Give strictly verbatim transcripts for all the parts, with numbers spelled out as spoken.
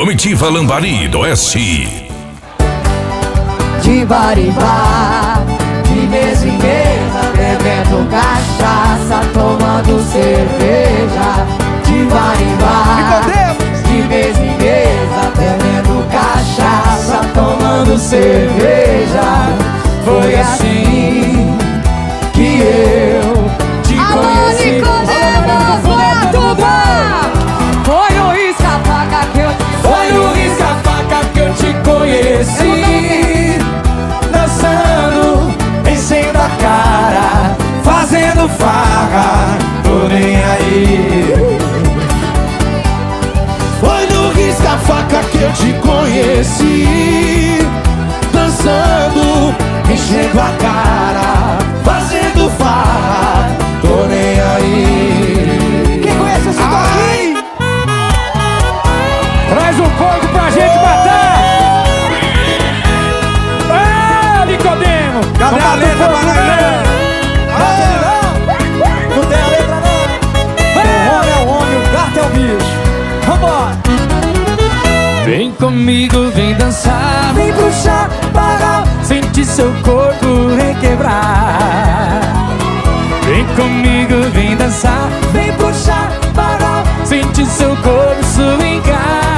Comitiva Lambari do Oeste. De bar em bar, de mesa em mesa, bebendo cachaça, tomando cerveja. De bar em bar, de mesa em mesa, bebendo cachaça, tomando cerveja. Foi assim que eu te conheci. Nicodemos, foi a dupla. Foi no risca-faca que eu te Foi no risca-faca que eu te conheci. Dançando, enchendo a cara, fazendo farra, tô nem aí. Foi no risca-faca que eu te conheci. Dançando, enchendo a cara, fazendo farra, tô nem aí. Quem conhece esse toque? Traz um pouco pra gente matar! Ah, Nicodemo! Cadê a letra, Maranhão? Não tem a letra não. O homem é o homem, o gato é o bicho. Vambora! Vem comigo, vem dançar, Vem puxar, parar, sente seu corpo requebrar. Vem comigo, vem dançar, vem puxar, parar. sente seu corpo swingar.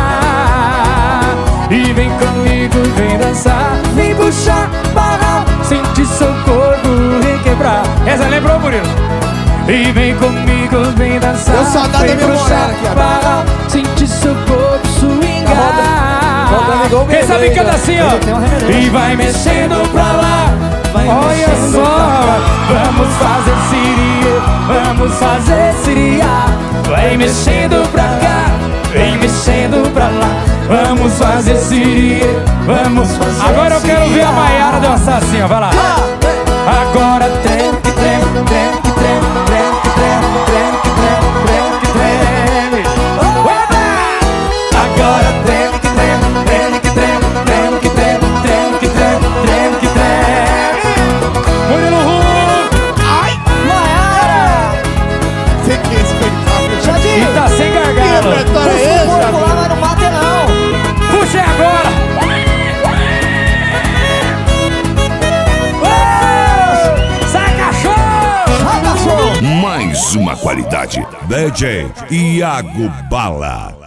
E vem comigo, vem dançar, Vem puxar, parar. sente seu corpo requebrar. Essa lembrou, Murilo? E vem comigo, vem dançar, Deu saudade vem da minha puxar, morena aqui, ó. parar, sente seu corpo swingar. roda igual o Quem sabe Beleza. canta assim, ó. Ele tem um remédio. E vai mexendo pra lá, Vai olha mexendo só, pra cá. vamos fazer siria, vamos fazer siria. Vai mexendo pra cá, vem mexendo pra lá, vamos fazer siria, vamos fazer. Agora eu quero ver a Maiara dançar assim, ó, vai lá. Agora treme, que treme, treme, que treme, treme, que treme, treme, que treme, treme, que treme. Oba! Agora treme, que treme, treme, que treme, treme, que treme, treme, que treme, treme, que treme. Murilo Huck! Ai! Maiara! Você que espectáculo. E Jadinho! tá sem Que gargalo. repertório é Puxa o esse, corpo lá, amigo? mas não bate não. Puxa agora! Uou! Sai cachorro! Sai, cachorro! Mais uma qualidade. D J Iago Bala.